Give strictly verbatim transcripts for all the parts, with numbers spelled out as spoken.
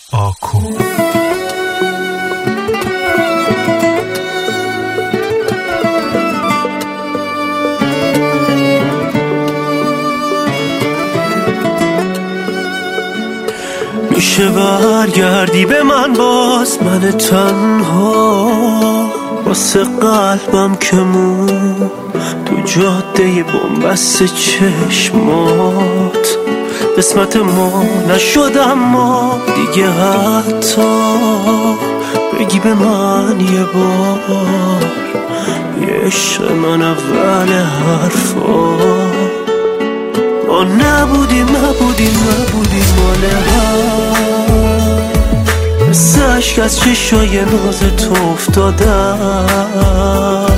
آکو میشه برگردی به من باز، من تنها واسه قلبم که مون تو جاده بنبست چشمات. قسمت ما نشد اما دیگه حتی بگی به من یه بار یه عشق من اول حرفا. ما نبودیم نبودیم نبودیم مال هم، مثل عشق از چشای ناز تو افتادم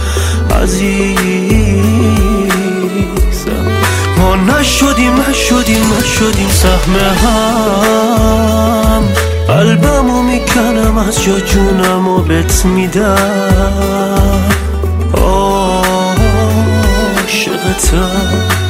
عزیزم. ما نشدیم نشدیم نشدیم سهم هم، قلبمو میکنم از جا جونمو بهت میدم، عاشقتم.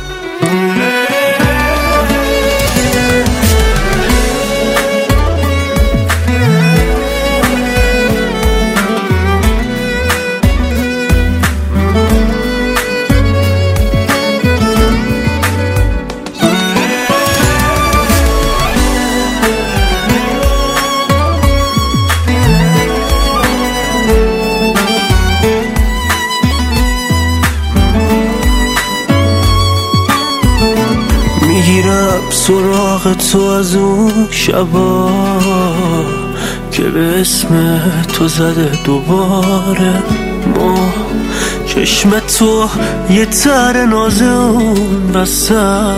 میگیرم سراغ تو از اون شبا که به اسم تو زده دوباره ما. چشم تو یه تر نازون وسط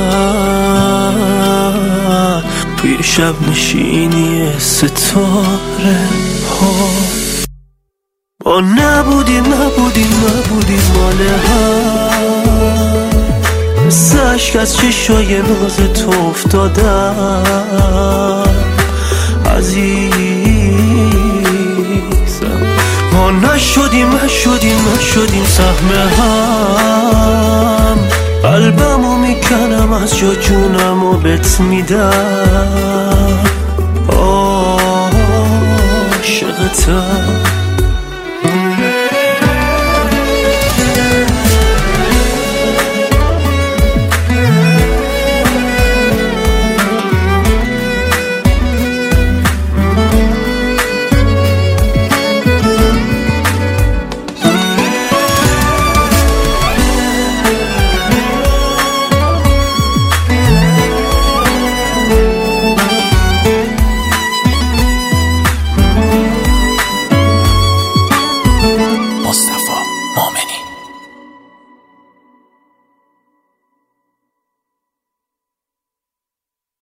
توی شب نشینی ستاره ها. ما نبودیم نبودیم نبودیم مال هم، مثل عشق از چشای ناز تو افتادم عزیزم. ما نشدیم نشدیم نشدیم سهم هم، قلبمو میکنم از جا جونمو بهت میدم، عاشقتم.